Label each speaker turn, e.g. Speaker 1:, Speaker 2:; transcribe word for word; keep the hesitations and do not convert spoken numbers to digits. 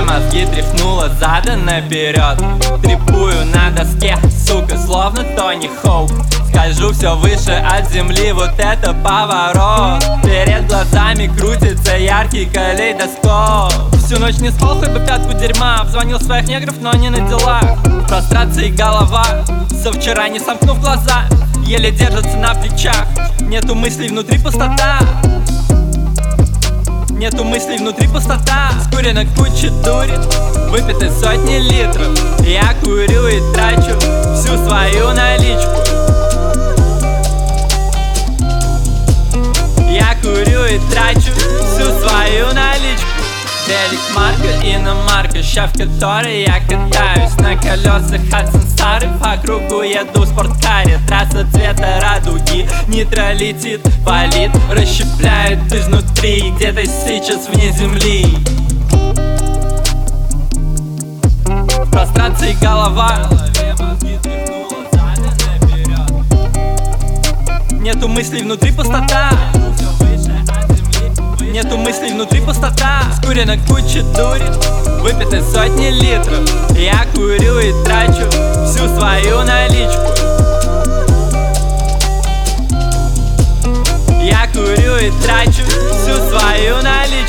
Speaker 1: мозги тряхнула задом наперед. Трепую на доске, сука, словно Тони Хоук. Скольжу все выше от земли, вот это поворот. Перед глазами крутится яркий калейдоскоп. Всю ночь не спал, хоть бы пятку дерьма. Обзвонил своих негров, но не на делах. В прострации голова, со вчера не сомкнув глаза. Еле держится на плечах. Нету мыслей, внутри пустота. Нету мыслей, внутри пустота. Скурена куча дури, выпиты сотни литров. Я курю и трачу всю свою наличку. Я курю и трачу всю свою наличку. Велик марка, иномарка, ща в которой я катаюсь на колесах от сансары. По кругу еду в спорткаре, трасса цвета радуги. Нитро летит, палит, расщепляет изнутри. Где-то сейчас вне земли. В прострации голова, нету мыслей, внутри пустота. Нету мыслей, внутри пустота. Скурена куча дури, выпиты сотни литров. Я курю и трачу всю свою наличку. Я курю и трачу всю свою наличку.